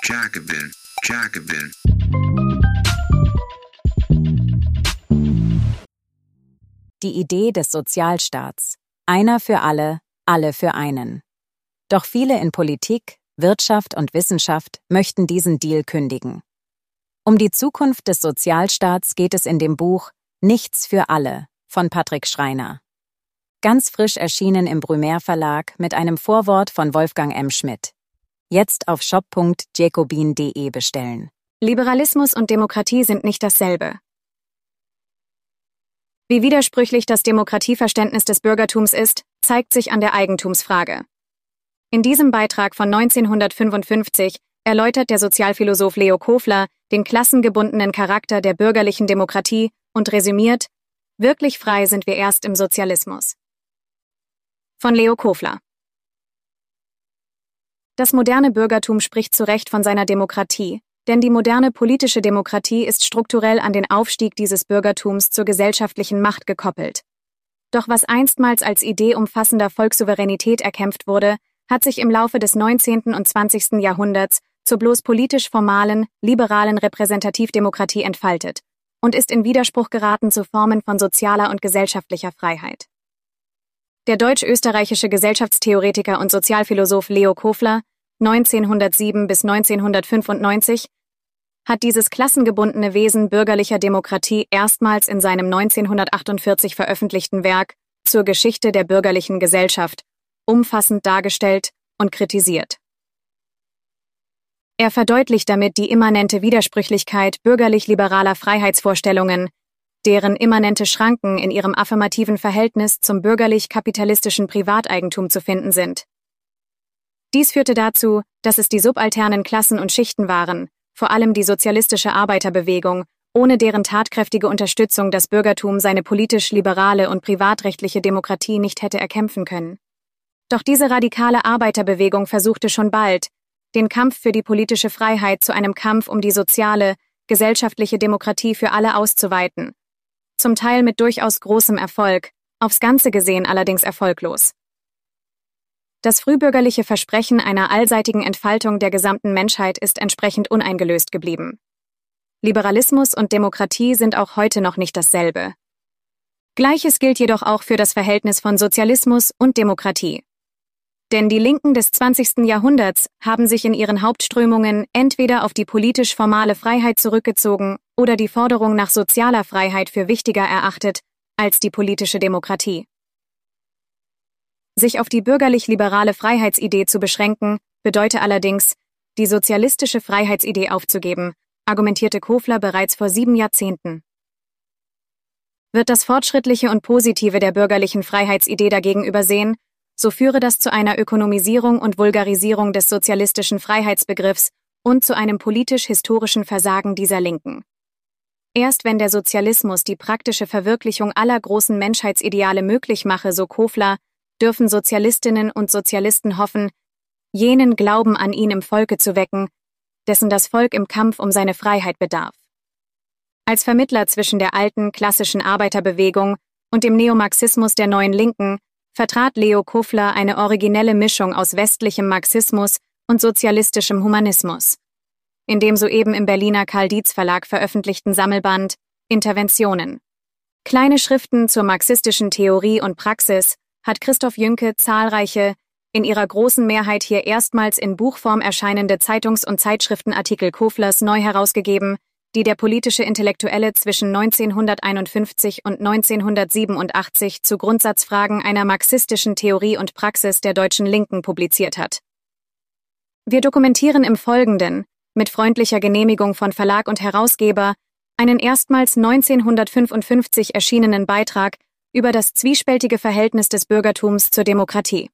Jacobin, Jacobin. Die Idee des Sozialstaats. Einer für alle für einen. Doch viele in Politik, Wirtschaft und Wissenschaft möchten diesen Deal kündigen. Um die Zukunft des Sozialstaats geht es in dem Buch Nichts für alle von Patrick Schreiner. Ganz frisch erschienen im Brumaire Verlag mit einem Vorwort von Wolfgang M. Schmidt. Jetzt auf shop.jacobin.de bestellen. Liberalismus und Demokratie sind nicht dasselbe. Wie widersprüchlich das Demokratieverständnis des Bürgertums ist, zeigt sich an der Eigentumsfrage. In diesem Beitrag von 1955 erläutert der Sozialphilosoph Leo Kofler den klassengebundenen Charakter der bürgerlichen Demokratie und resümiert: Wirklich frei sind wir erst im Sozialismus. Von Leo Kofler. Das moderne Bürgertum spricht zu Recht von seiner Demokratie, denn die moderne politische Demokratie ist strukturell an den Aufstieg dieses Bürgertums zur gesellschaftlichen Macht gekoppelt. Doch was einstmals als Idee umfassender Volkssouveränität erkämpft wurde, hat sich im Laufe des 19. und 20. Jahrhunderts zur bloß politisch formalen, liberalen Repräsentativdemokratie entfaltet und ist in Widerspruch geraten zu Formen von sozialer und gesellschaftlicher Freiheit. Der deutsch-österreichische Gesellschaftstheoretiker und Sozialphilosoph Leo Kofler, 1907 bis 1995, hat dieses klassengebundene Wesen bürgerlicher Demokratie erstmals in seinem 1948 veröffentlichten Werk Zur Geschichte der bürgerlichen Gesellschaft umfassend dargestellt und kritisiert. Er verdeutlicht damit die immanente Widersprüchlichkeit bürgerlich-liberaler Freiheitsvorstellungen, deren immanente Schranken in ihrem affirmativen Verhältnis zum bürgerlich-kapitalistischen Privateigentum zu finden sind. Dies führte dazu, dass es die subalternen Klassen und Schichten waren, vor allem die sozialistische Arbeiterbewegung, ohne deren tatkräftige Unterstützung das Bürgertum seine politisch-liberale und privatrechtliche Demokratie nicht hätte erkämpfen können. Doch diese radikale Arbeiterbewegung versuchte schon bald, den Kampf für die politische Freiheit zu einem Kampf um die soziale, gesellschaftliche Demokratie für alle auszuweiten. Zum Teil mit durchaus großem Erfolg, aufs Ganze gesehen allerdings erfolglos. Das frühbürgerliche Versprechen einer allseitigen Entfaltung der gesamten Menschheit ist entsprechend uneingelöst geblieben. Liberalismus und Demokratie sind auch heute noch nicht dasselbe. Gleiches gilt jedoch auch für das Verhältnis von Sozialismus und Demokratie. Denn die Linken des 20. Jahrhunderts haben sich in ihren Hauptströmungen entweder auf die politisch-formale Freiheit zurückgezogen oder die Forderung nach sozialer Freiheit für wichtiger erachtet als die politische Demokratie. Sich auf die bürgerlich-liberale Freiheitsidee zu beschränken, bedeutet allerdings, die sozialistische Freiheitsidee aufzugeben, argumentierte Kofler bereits vor 7 Jahrzehnten. Wird das Fortschrittliche und Positive der bürgerlichen Freiheitsidee dagegen übersehen, so führe das zu einer Ökonomisierung und Vulgarisierung des sozialistischen Freiheitsbegriffs und zu einem politisch-historischen Versagen dieser Linken. Erst wenn der Sozialismus die praktische Verwirklichung aller großen Menschheitsideale möglich mache, so Kofler, dürfen Sozialistinnen und Sozialisten hoffen, jenen Glauben an ihn im Volke zu wecken, dessen das Volk im Kampf um seine Freiheit bedarf. Als Vermittler zwischen der alten, klassischen Arbeiterbewegung und dem Neomarxismus der neuen Linken vertrat Leo Kofler eine originelle Mischung aus westlichem Marxismus und sozialistischem Humanismus. In dem soeben im Berliner Karl-Dietz-Verlag veröffentlichten Sammelband Interventionen. Kleine Schriften zur marxistischen Theorie und Praxis hat Christoph Jünke zahlreiche, in ihrer großen Mehrheit hier erstmals in Buchform erscheinende Zeitungs- und Zeitschriftenartikel Koflers neu herausgegeben, die der politische Intellektuelle zwischen 1951 und 1987 zu Grundsatzfragen einer marxistischen Theorie und Praxis der deutschen Linken publiziert hat. Wir dokumentieren im Folgenden, mit freundlicher Genehmigung von Verlag und Herausgeber, einen erstmals 1955 erschienenen Beitrag über das zwiespältige Verhältnis des Bürgertums zur Demokratie.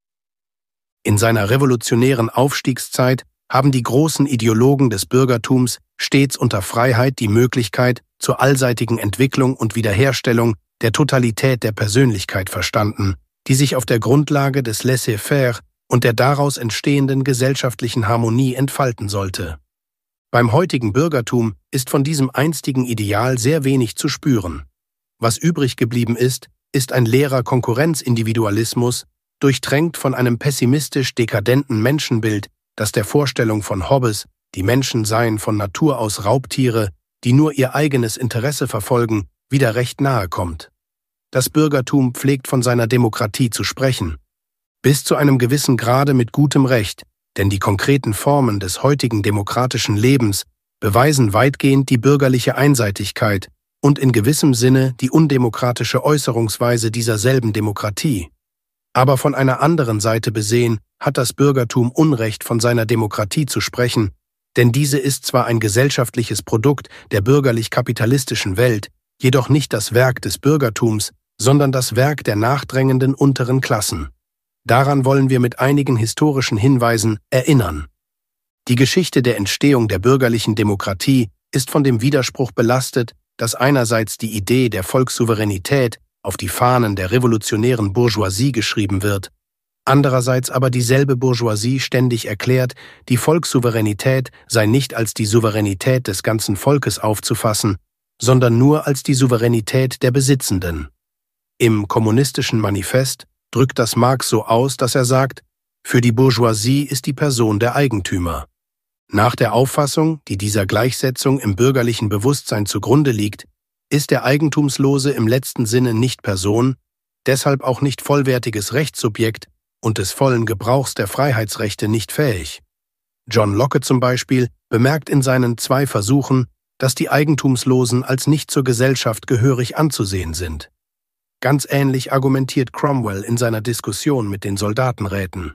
In seiner revolutionären Aufstiegszeit haben die großen Ideologen des Bürgertums stets unter Freiheit die Möglichkeit zur allseitigen Entwicklung und Wiederherstellung der Totalität der Persönlichkeit verstanden, die sich auf der Grundlage des Laissez-faire und der daraus entstehenden gesellschaftlichen Harmonie entfalten sollte. Beim heutigen Bürgertum ist von diesem einstigen Ideal sehr wenig zu spüren. Was übrig geblieben ist ein leerer Konkurrenzindividualismus, durchtränkt von einem pessimistisch-dekadenten Menschenbild, das der Vorstellung von Hobbes, die Menschen seien von Natur aus Raubtiere, die nur ihr eigenes Interesse verfolgen, wieder recht nahe kommt. Das Bürgertum pflegt von seiner Demokratie zu sprechen. Bis zu einem gewissen Grade mit gutem Recht, denn die konkreten Formen des heutigen demokratischen Lebens beweisen weitgehend die bürgerliche Einseitigkeit und in gewissem Sinne die undemokratische Äußerungsweise dieser selben Demokratie. Aber von einer anderen Seite besehen, hat das Bürgertum Unrecht, von seiner Demokratie zu sprechen, denn diese ist zwar ein gesellschaftliches Produkt der bürgerlich-kapitalistischen Welt, jedoch nicht das Werk des Bürgertums, sondern das Werk der nachdrängenden unteren Klassen. Daran wollen wir mit einigen historischen Hinweisen erinnern. Die Geschichte der Entstehung der bürgerlichen Demokratie ist von dem Widerspruch belastet, dass einerseits die Idee der Volkssouveränität auf die Fahnen der revolutionären Bourgeoisie geschrieben wird, andererseits aber dieselbe Bourgeoisie ständig erklärt, die Volkssouveränität sei nicht als die Souveränität des ganzen Volkes aufzufassen, sondern nur als die Souveränität der Besitzenden. Im Kommunistischen Manifest drückt das Marx so aus, dass er sagt, für die Bourgeoisie ist die Person der Eigentümer. Nach der Auffassung, die dieser Gleichsetzung im bürgerlichen Bewusstsein zugrunde liegt, ist der Eigentumslose im letzten Sinne nicht Person, deshalb auch nicht vollwertiges Rechtssubjekt und des vollen Gebrauchs der Freiheitsrechte nicht fähig. John Locke zum Beispiel bemerkt in seinen 2 Versuchen, dass die Eigentumslosen als nicht zur Gesellschaft gehörig anzusehen sind. Ganz ähnlich argumentiert Cromwell in seiner Diskussion mit den Soldatenräten.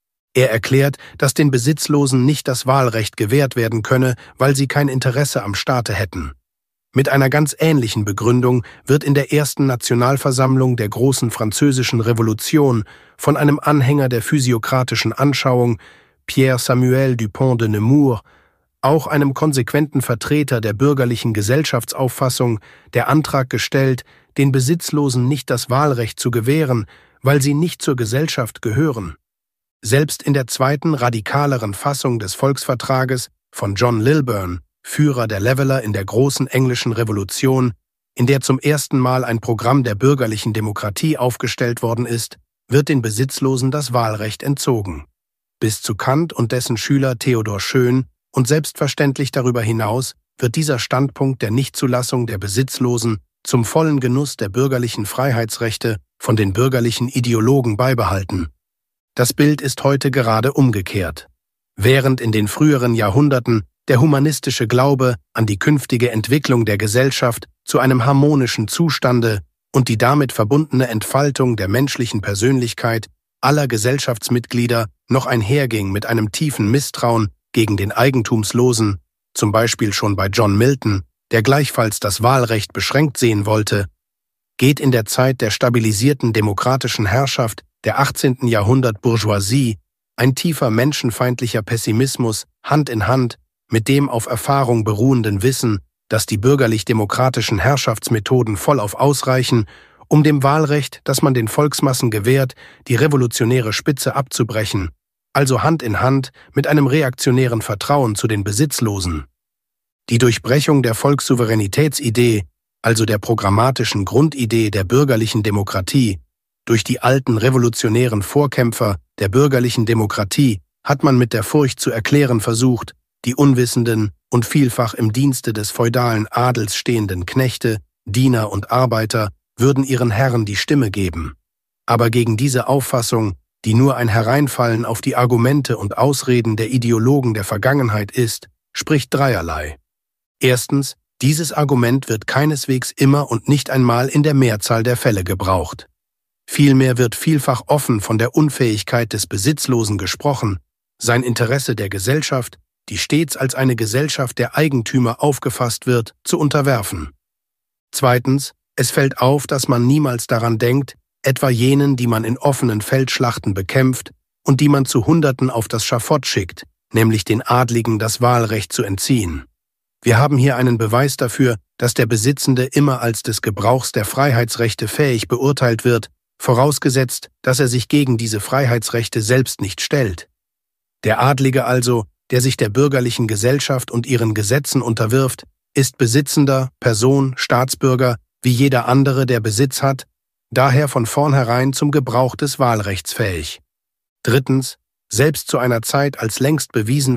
Er erklärt, dass den Besitzlosen nicht das Wahlrecht gewährt werden könne, weil sie kein Interesse am Staate hätten. Mit einer ganz ähnlichen Begründung wird in der ersten Nationalversammlung der großen französischen Revolution von einem Anhänger der physiokratischen Anschauung, Pierre Samuel Dupont de Nemours, auch einem konsequenten Vertreter der bürgerlichen Gesellschaftsauffassung, der Antrag gestellt, den Besitzlosen nicht das Wahlrecht zu gewähren, weil sie nicht zur Gesellschaft gehören. Selbst in der zweiten, radikaleren Fassung des Volksvertrages von John Lilburne, Führer der Leveller in der großen englischen Revolution, in der zum ersten Mal ein Programm der bürgerlichen Demokratie aufgestellt worden ist, wird den Besitzlosen das Wahlrecht entzogen. Bis zu Kant und dessen Schüler Theodor Schön und selbstverständlich darüber hinaus wird dieser Standpunkt der Nichtzulassung der Besitzlosen zum vollen Genuss der bürgerlichen Freiheitsrechte von den bürgerlichen Ideologen beibehalten. Das Bild ist heute gerade umgekehrt. Während in den früheren Jahrhunderten der humanistische Glaube an die künftige Entwicklung der Gesellschaft zu einem harmonischen Zustande und die damit verbundene Entfaltung der menschlichen Persönlichkeit aller Gesellschaftsmitglieder noch einherging mit einem tiefen Misstrauen gegen den Eigentumslosen, zum Beispiel schon bei John Milton, der gleichfalls das Wahlrecht beschränkt sehen wollte, geht in der Zeit der stabilisierten demokratischen Herrschaft der 18. Jahrhundert Bourgeoisie ein tiefer menschenfeindlicher Pessimismus Hand in Hand mit dem auf Erfahrung beruhenden Wissen, dass die bürgerlich-demokratischen Herrschaftsmethoden vollauf ausreichen, um dem Wahlrecht, das man den Volksmassen gewährt, die revolutionäre Spitze abzubrechen, also Hand in Hand mit einem reaktionären Vertrauen zu den Besitzlosen. Die Durchbrechung der Volkssouveränitätsidee, also der programmatischen Grundidee der bürgerlichen Demokratie, durch die alten revolutionären Vorkämpfer der bürgerlichen Demokratie hat man mit der Furcht zu erklären versucht, die unwissenden und vielfach im Dienste des feudalen Adels stehenden Knechte, Diener und Arbeiter würden ihren Herren die Stimme geben. Aber gegen diese Auffassung, die nur ein Hereinfallen auf die Argumente und Ausreden der Ideologen der Vergangenheit ist, spricht dreierlei. Erstens, dieses Argument wird keineswegs immer und nicht einmal in der Mehrzahl der Fälle gebraucht. Vielmehr wird vielfach offen von der Unfähigkeit des Besitzlosen gesprochen, sein Interesse der Gesellschaft, die stets als eine Gesellschaft der Eigentümer aufgefasst wird, zu unterwerfen. Zweitens, es fällt auf, dass man niemals daran denkt, etwa jenen, die man in offenen Feldschlachten bekämpft und die man zu Hunderten auf das Schafott schickt, nämlich den Adligen das Wahlrecht zu entziehen. Wir haben hier einen Beweis dafür, dass der Besitzende immer als des Gebrauchs der Freiheitsrechte fähig beurteilt wird, vorausgesetzt, dass er sich gegen diese Freiheitsrechte selbst nicht stellt. Der Adlige also, der sich der bürgerlichen Gesellschaft und ihren Gesetzen unterwirft, ist besitzender, Person, Staatsbürger, wie jeder andere, der Besitz hat, daher von vornherein zum Gebrauch des Wahlrechts fähig. Drittens, selbst zu einer Zeit, als längst bewiesen war,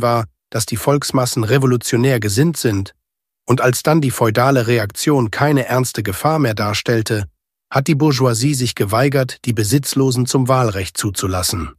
dass die Volksmassen revolutionär gesinnt sind, und als dann die feudale Reaktion keine ernste Gefahr mehr darstellte, hat die Bourgeoisie sich geweigert, die Besitzlosen zum Wahlrecht zuzulassen.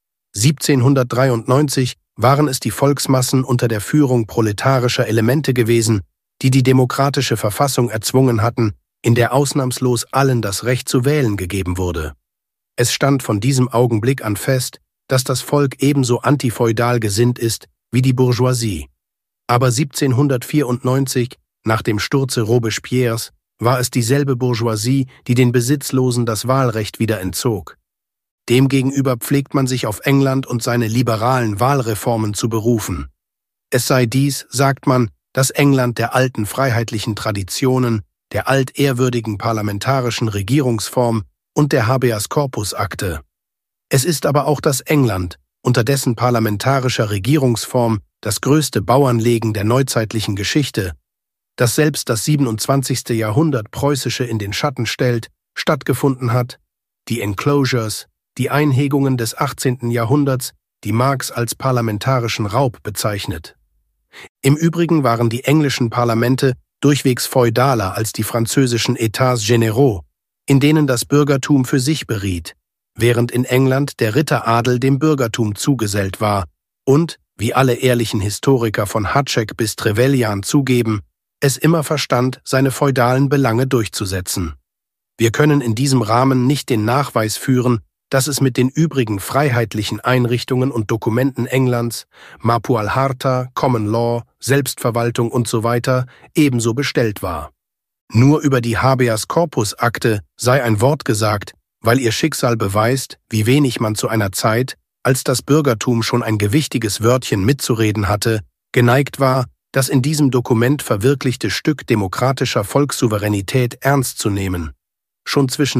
1793 waren es die Volksmassen unter der Führung proletarischer Elemente gewesen, die die demokratische Verfassung erzwungen hatten, in der ausnahmslos allen das Recht zu wählen gegeben wurde. Es stand von diesem Augenblick an fest, dass das Volk ebenso antifeudal gesinnt ist wie die Bourgeoisie. Aber 1794, nach dem Sturze Robespierres, war es dieselbe Bourgeoisie, die den Besitzlosen das Wahlrecht wieder entzog. Demgegenüber pflegt man sich auf England und seine liberalen Wahlreformen zu berufen. Es sei dies, sagt man, das England der alten freiheitlichen Traditionen, der altehrwürdigen parlamentarischen Regierungsform und der Habeas-Corpus-Akte. Es ist aber auch das England, unter dessen parlamentarischer Regierungsform das größte Bauernlegen der neuzeitlichen Geschichte, das selbst das 27. Jahrhundert Preußische in den Schatten stellt, stattgefunden hat, die Enclosures, die Einhegungen des 18. Jahrhunderts, die Marx als parlamentarischen Raub bezeichnet. Im Übrigen waren die englischen Parlamente durchwegs feudaler als die französischen États généraux, in denen das Bürgertum für sich beriet, während in England der Ritteradel dem Bürgertum zugesellt war und, wie alle ehrlichen Historiker von Hašek bis Trevelyan zugeben, es immer verstand, seine feudalen Belange durchzusetzen. Wir können in diesem Rahmen nicht den Nachweis führen, dass es mit den übrigen freiheitlichen Einrichtungen und Dokumenten Englands, Mapual Harta, Common Law, Selbstverwaltung usw. ebenso bestellt war. Nur über die Habeas-Corpus-Akte sei ein Wort gesagt, weil ihr Schicksal beweist, wie wenig man zu einer Zeit, als das Bürgertum schon ein gewichtiges Wörtchen mitzureden hatte, geneigt war, das in diesem Dokument verwirklichte Stück demokratischer Volkssouveränität ernst zu nehmen. Schon zwischen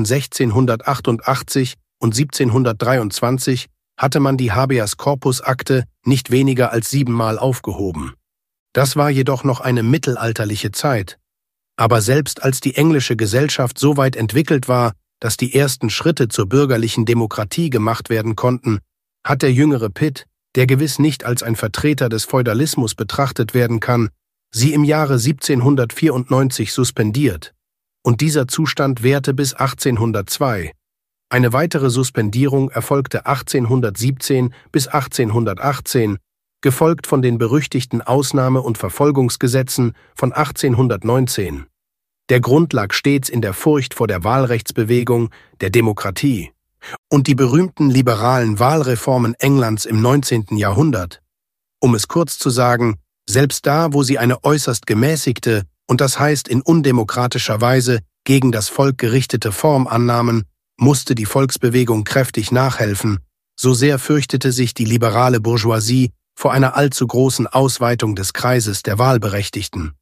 1688 und 1723 hatte man die Habeas-Corpus-Akte nicht weniger als 7-mal aufgehoben. Das war jedoch noch eine mittelalterliche Zeit. Aber selbst als die englische Gesellschaft so weit entwickelt war, dass die ersten Schritte zur bürgerlichen Demokratie gemacht werden konnten, hat der jüngere Pitt, der gewiss nicht als ein Vertreter des Feudalismus betrachtet werden kann, sie im Jahre 1794 suspendiert. Und dieser Zustand währte bis 1802. Eine weitere Suspendierung erfolgte 1817 bis 1818, gefolgt von den berüchtigten Ausnahme- und Verfolgungsgesetzen von 1819. Der Grund lag stets in der Furcht vor der Wahlrechtsbewegung, der Demokratie. Und die berühmten liberalen Wahlreformen Englands im 19. Jahrhundert. Um es kurz zu sagen, selbst da, wo sie eine äußerst gemäßigte und das heißt in undemokratischer Weise gegen das Volk gerichtete Form annahmen, musste die Volksbewegung kräftig nachhelfen, so sehr fürchtete sich die liberale Bourgeoisie vor einer allzu großen Ausweitung des Kreises der Wahlberechtigten.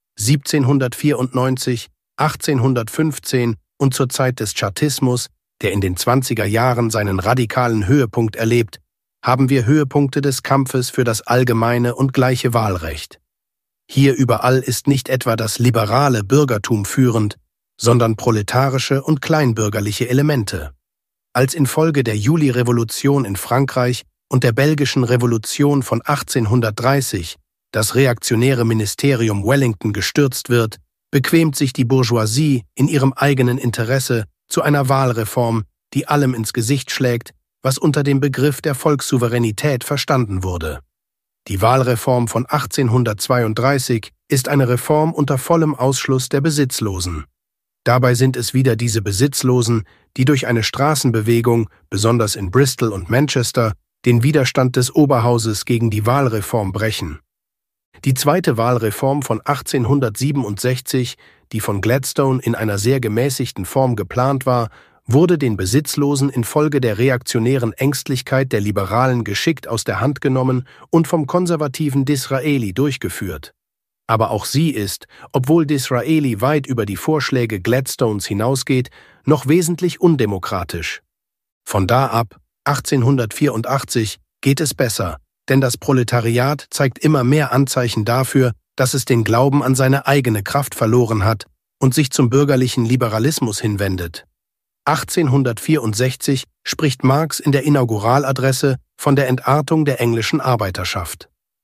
1794, 1815 und zur Zeit des Chartismus, der in den 20er Jahren seinen radikalen Höhepunkt erlebt, haben wir Höhepunkte des Kampfes für das allgemeine und gleiche Wahlrecht. Hier überall ist nicht etwa das liberale Bürgertum führend, sondern proletarische und kleinbürgerliche Elemente. Als infolge der Julirevolution in Frankreich und der belgischen Revolution von 1830 das reaktionäre Ministerium Wellington gestürzt wird, bequemt sich die Bourgeoisie in ihrem eigenen Interesse zu einer Wahlreform, die allem ins Gesicht schlägt, was unter dem Begriff der Volkssouveränität verstanden wurde. Die Wahlreform von 1832 ist eine Reform unter vollem Ausschluss der Besitzlosen. Dabei sind es wieder diese Besitzlosen, die durch eine Straßenbewegung, besonders in Bristol und Manchester, den Widerstand des Oberhauses gegen die Wahlreform brechen. Die zweite Wahlreform von 1867, die von Gladstone in einer sehr gemäßigten Form geplant war, wurde den Besitzlosen infolge der reaktionären Ängstlichkeit der Liberalen geschickt aus der Hand genommen und vom konservativen Disraeli durchgeführt. Aber auch sie ist, obwohl Disraeli weit über die Vorschläge Gladstones hinausgeht, noch wesentlich undemokratisch. Von da ab, 1884, geht es besser, denn das Proletariat zeigt immer mehr Anzeichen dafür, dass es den Glauben an seine eigene Kraft verloren hat und sich zum bürgerlichen Liberalismus hinwendet. 1864 spricht Marx in der Inauguraladresse von der Entartung der englischen Arbeiterschaft.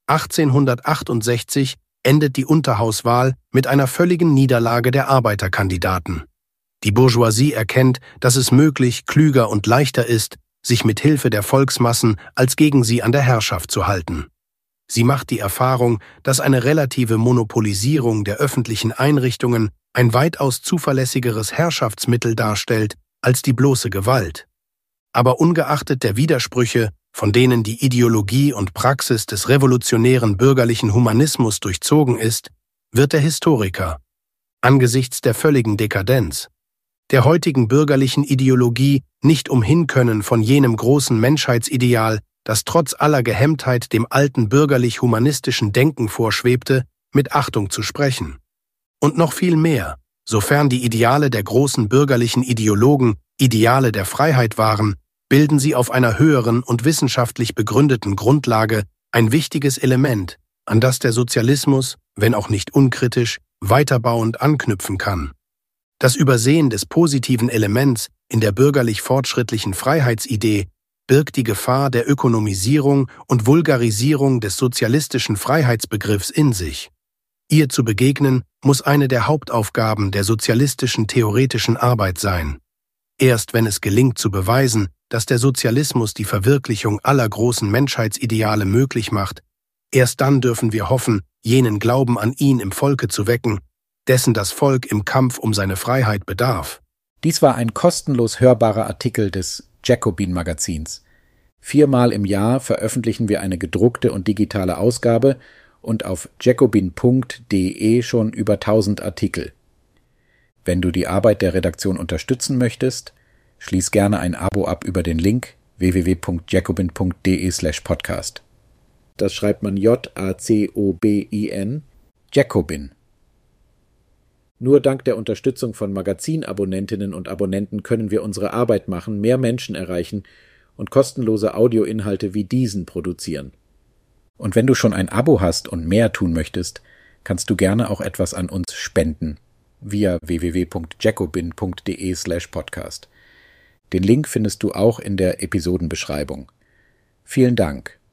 1868 endet die Unterhauswahl mit einer völligen Niederlage der Arbeiterkandidaten. Die Bourgeoisie erkennt, dass es möglich, klüger und leichter ist, sich mit Hilfe der Volksmassen als gegen sie an der Herrschaft zu halten. Sie macht die Erfahrung, dass eine relative Monopolisierung der öffentlichen Einrichtungen ein weitaus zuverlässigeres Herrschaftsmittel darstellt als die bloße Gewalt. Aber ungeachtet der Widersprüche, von denen die Ideologie und Praxis des revolutionären bürgerlichen Humanismus durchzogen ist, wird der Historiker, angesichts der völligen Dekadenz, der heutigen bürgerlichen Ideologie nicht umhin können von jenem großen Menschheitsideal, das trotz aller Gehemmtheit dem alten bürgerlich-humanistischen Denken vorschwebte, mit Achtung zu sprechen. Und noch viel mehr, sofern die Ideale der großen bürgerlichen Ideologen Ideale der Freiheit waren, bilden sie auf einer höheren und wissenschaftlich begründeten Grundlage ein wichtiges Element, an das der Sozialismus, wenn auch nicht unkritisch, weiterbauend anknüpfen kann. Das Übersehen des positiven Elements in der bürgerlich-fortschrittlichen Freiheitsidee birgt die Gefahr der Ökonomisierung und Vulgarisierung des sozialistischen Freiheitsbegriffs in sich. Ihr zu begegnen, muss eine der Hauptaufgaben der sozialistischen theoretischen Arbeit sein. Erst wenn es gelingt zu beweisen, dass der Sozialismus die Verwirklichung aller großen Menschheitsideale möglich macht, erst dann dürfen wir hoffen, jenen Glauben an ihn im Volke zu wecken, dessen das Volk im Kampf um seine Freiheit bedarf. Dies war ein kostenlos hörbarer Artikel des Jacobin-Magazins. 4-mal im Jahr veröffentlichen wir eine gedruckte und digitale Ausgabe und auf jacobin.de schon über 1000 Artikel. Wenn du die Arbeit der Redaktion unterstützen möchtest, schließ gerne ein Abo ab über den Link www.jacobin.de/podcast. Das schreibt man Jacobin, Jacobin. Nur dank der Unterstützung von Magazinabonnentinnen und Abonnenten können wir unsere Arbeit machen, mehr Menschen erreichen und kostenlose Audioinhalte wie diesen produzieren. Und wenn du schon ein Abo hast und mehr tun möchtest, kannst du gerne auch etwas an uns spenden via www.jacobin.de/podcast. Den Link findest du auch in der Episodenbeschreibung. Vielen Dank.